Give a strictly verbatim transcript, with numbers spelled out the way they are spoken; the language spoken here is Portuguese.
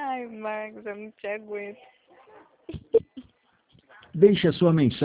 Ai, Marcos, eu não te aguento. Deixe a sua mensagem.